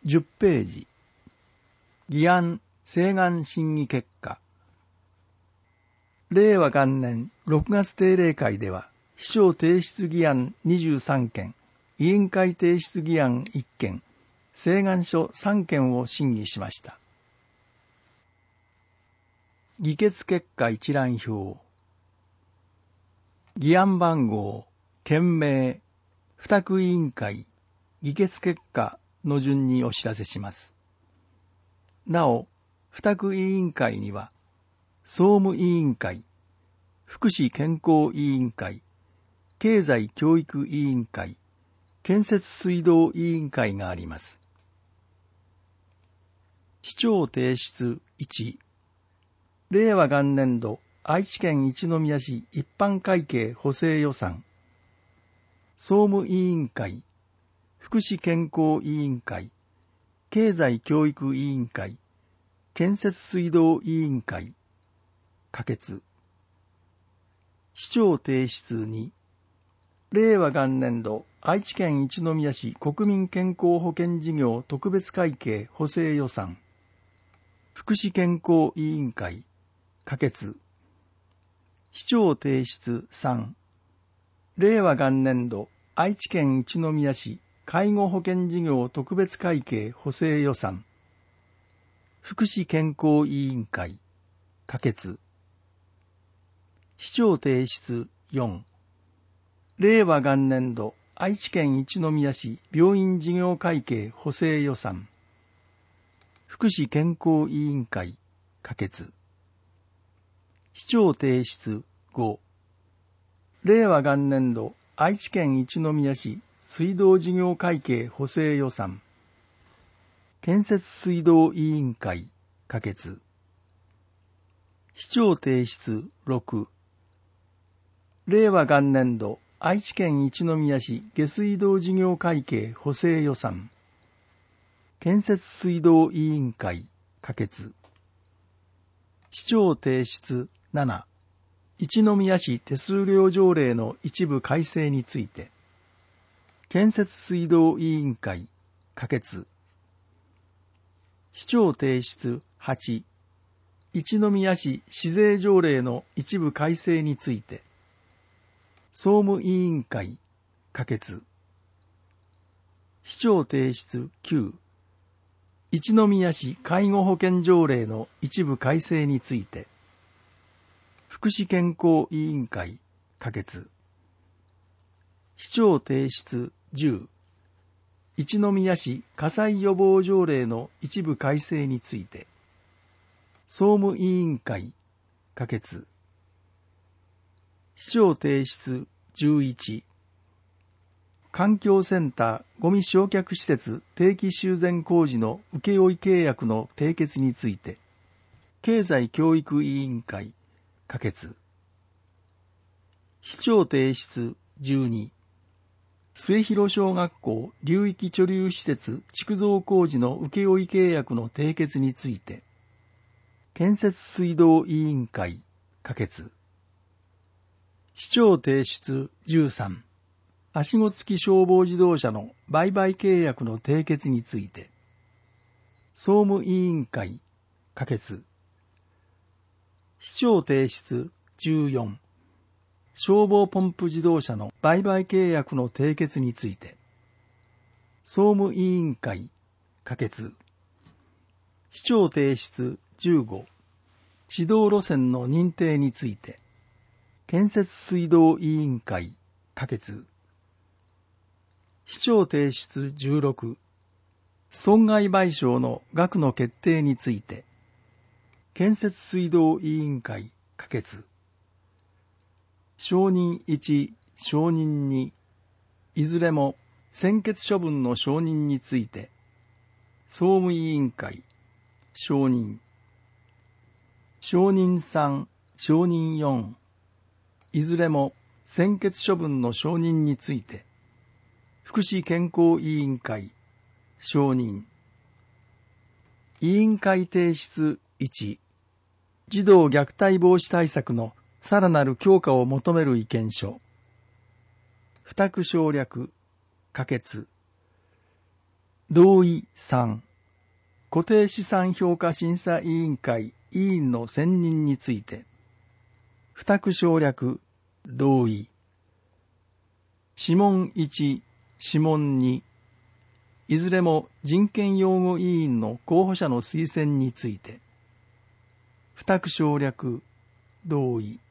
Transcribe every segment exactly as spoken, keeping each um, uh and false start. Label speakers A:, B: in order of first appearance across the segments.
A: じゅっページ。議案請願審議結果。れいわ元年ろくがつ定例会では、秘書提出議案にじゅうさんけん、委員会提出議案いっけん、請願書さんけんを審議しました。議決結果一覧表。議案番号、件名、付託委員会、議決結果の順にお知らせします。なお、付託委員会には、総務委員会、福祉健康委員会、経済教育委員会、建設水道委員会があります。市長提出いち、れいわ元年度愛知県一宮市一般会計補正予算、総務委員会、福祉健康委員会、経済教育委員会、建設水道委員会、可決。市長提出に、れいわ元年度愛知県一宮市国民健康保険事業特別会計補正予算、福祉健康委員会、可決。市長提出さん、れいわ元年度愛知県一宮市介護保険事業特別会計補正予算、福祉健康委員会、可決。市長提出よん、れいわ元年度愛知県一宮市病院事業会計補正予算、福祉健康委員会、可決。市長提出ご、れいわ元年度愛知県一宮市水道事業会計補正予算、建設水道委員会、可決。市長提出ろく、れいわ元年度愛知県一宮市下水道事業会計補正予算、建設水道委員会、可決。市長提出なな、一宮市手数料条例の一部改正について、建設水道委員会、可決。市長提出はち、一宮市市税条例の一部改正について、総務委員会、可決。市長提出きゅう、一宮市介護保険条例の一部改正について、福祉健康委員会、可決。市長提出じゅう、一宮市火災予防条例の一部改正について、総務委員会、可決。市長提出じゅういち、環境センターゴミ焼却施設定期修繕工事の請負契約の締結について、経済教育委員会、可決。市長提出じゅうに、末広小学校流域貯留施設築造工事の請負契約の締結について、建設水道委員会、可決。市長提出じゅうさん、はしご付き消防自動車の売買契約の締結について、総務委員会、可決。市長提出じゅうよん、消防ポンプ自動車の売買契約の締結について、総務委員会、可決。市長提出じゅうご、指導路線の認定について、建設水道委員会、可決。市長提出じゅうろく、損害賠償の額の決定について、建設水道委員会、可決。承認いち、承認に、いずれも専決処分の承認について、総務委員会、承認。承認さん、承認よん、いずれも専決処分の承認について、福祉健康委員会、承認。委員会提出いち、児童虐待防止対策のさらなる強化を求める意見書。付託省略、可決。 同意さん、固定資産評価審査委員会委員の選任について、付託省略、同意。諮問いち、諮問に、いずれも人権擁護委員の候補者の推薦について、付託省略、同意。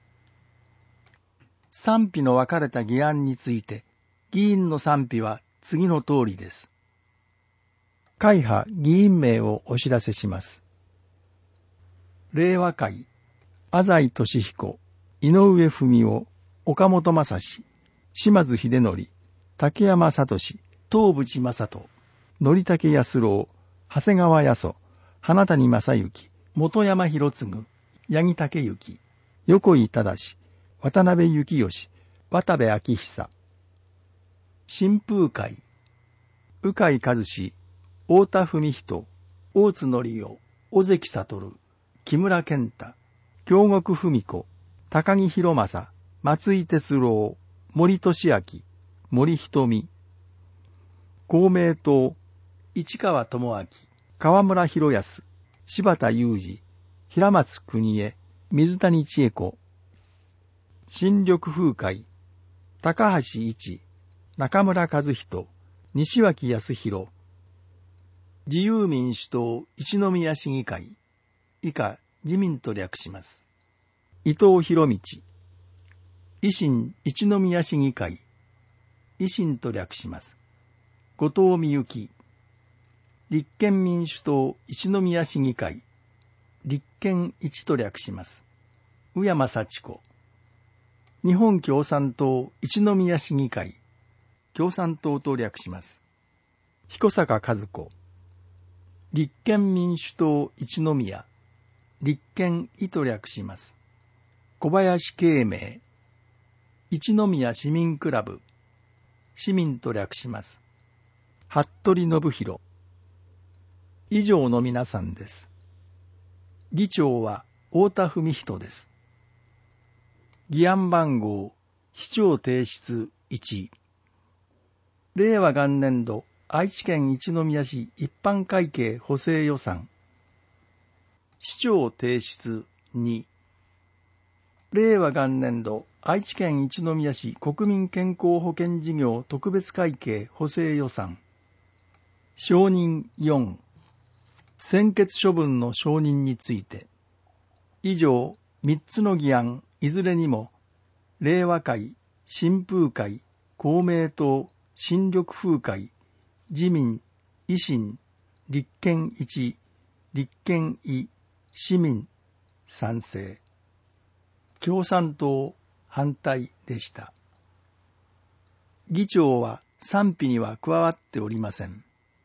A: 賛否の分かれた議案について、議員の賛否は次の通りです。会派議員名をお知らせします。令和会、浅井俊彦、井上文夫、岡本正史、島津秀則、竹山聡、東淵正人、則武康郎、長谷川八十、花谷正幸、本山博次、八木武之、横井正、渡辺幸義、渡部昭久。新風会、鵜飼和志、太田文人、大津則夫、尾関悟、木村健太、京極文子、高木博正、松井哲郎、森俊明、森瞳。公明党、市川智明、河村博康、柴田裕二、平松邦江、水谷千恵子。新緑風会、高橋一、中村和人、西脇康弘。自由民主党一宮市議会、以下自民と略します。伊藤博道、維新一宮市議会、維新と略します。後藤美幸、立憲民主党一宮市議会、立憲一と略します。宇山幸子、日本共産党一宮市議会、共産党と略します。彦坂和子、立憲民主党一宮、立憲意と略します。小林慶明、一宮市民クラブ、市民と略します。服部信弘。以上の皆さんです。議長は太田文人です。議案番号、市長提出いち。令和元年度愛知県一宮市一般会計補正予算。市長提出に。令和元年度愛知県一宮市国民健康保険事業特別会計補正予算。承認よん。専決処分の承認について。以上みっつの議案いずれにも、令和会、新風会、公明党、新緑風会、自民、維新、立憲一、立憲意、市民、賛成。共産党、反対でした。議長は賛否には加わっておりません。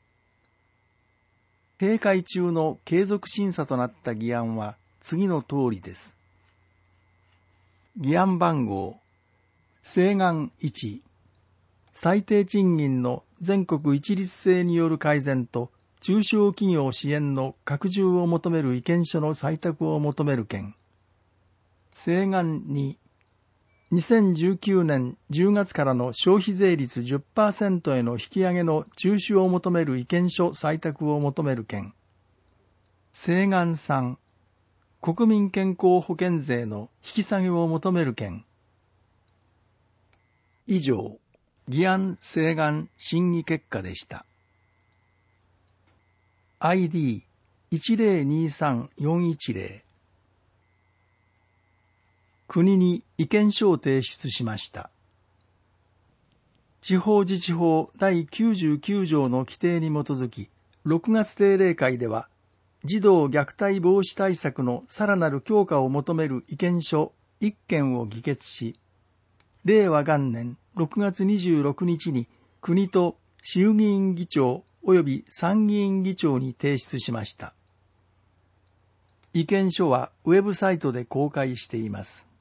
A: 閉会中の継続審査となった議案は次の通りです。議案番号、請願いち。最低賃金の全国一律性による改善と中小企業支援の拡充を求める意見書の採択を求める件。請願に、にせんじゅうきゅうねんじゅうがつからの消費税率 じゅっパーセント への引き上げの中止を求める意見書採択を求める件。請願さん、国民健康保険税の引き下げを求める件。以上、議案請願審議結果でした。アイディーいちゼロにさんよんいちゼロ。国に意見書を提出しました。地方自治法だいきゅうじゅうきゅう条の規定に基づき、ろくがつ定例会では、児童虐待防止対策のさらなる強化を求める意見書いっけんを議決し、令和元年ろくがつにじゅうろくにちに国と衆議院議長及び参議院議長に提出しました。意見書はウェブサイトで公開しています。